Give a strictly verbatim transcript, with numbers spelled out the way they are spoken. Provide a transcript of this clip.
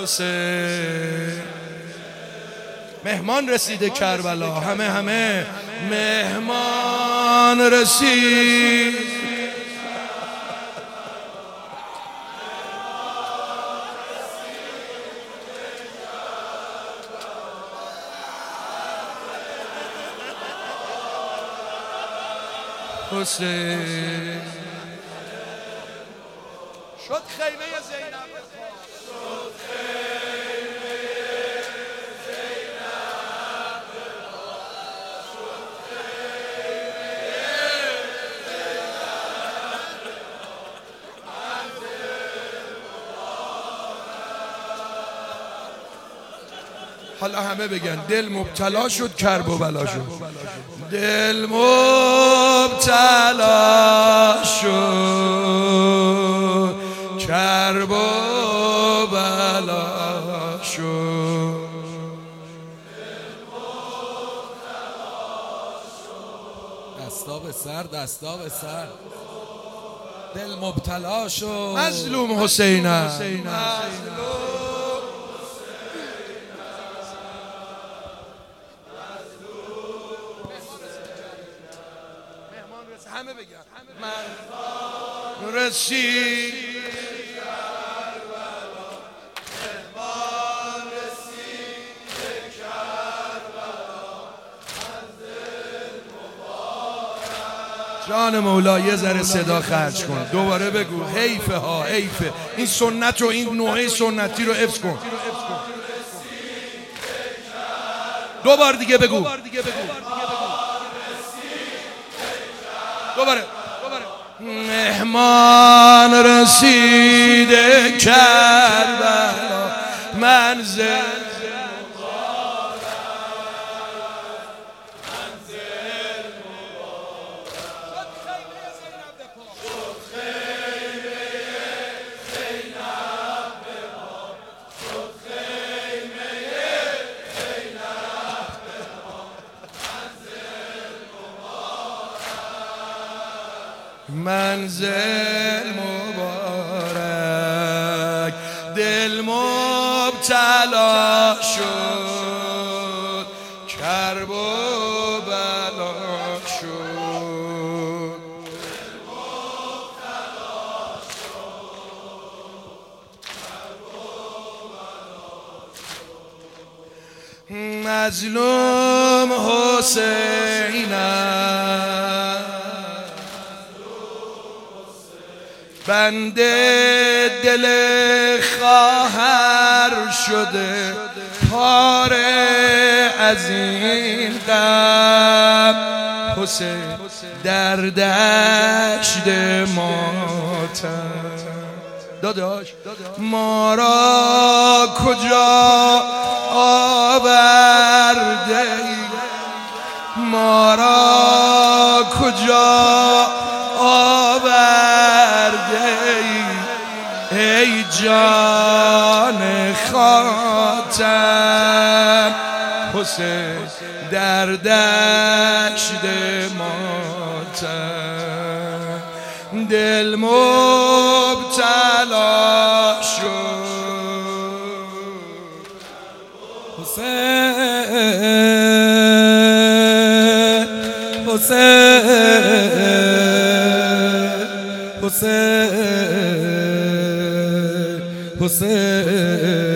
حسین. مهمان رسیده کربلا، همه همه مهمان رسید. حسین شد خیمه زینب، شد خیمه زینب، شد خیمه زینب. حالا همه بگن دل مبتلا شد کرب و بلا شد. دل مبتلا شد کرب و بلا شد. دستا به سر، دستا به سر. دل مبتلا شد مظلوم حسینم. همه بگن من رسید کربلا، مهمان رسید کربلا، منزل مبارک. جان مولا یه ذره صدا خرج کن، دوباره بگو. حیفه ها، حیفه. این سنت و این نوعه سنتی رو حفظ کن. دو بار دیگه بگو. دوباره مهمان رسیده کربلا، منزل مبارک، منزل مبارک. شد خیمه زینب بپا، شد خیمه زینب بپا، منزل منزل مبارک. دل مبتلا شد کرب و بلا شد. دل مبتلا شد کرب و بلا شد. مظلوم حسینم، بنده دل خواهر شده، پاره از این غم. حسین در دشت ماتم، داداش ما را کجا آورده ای، ما را کجا آورده ای، ای جان خاتم. حسین در دشت ماتم، دل مبتلا شد. حسین حسین حسین حسین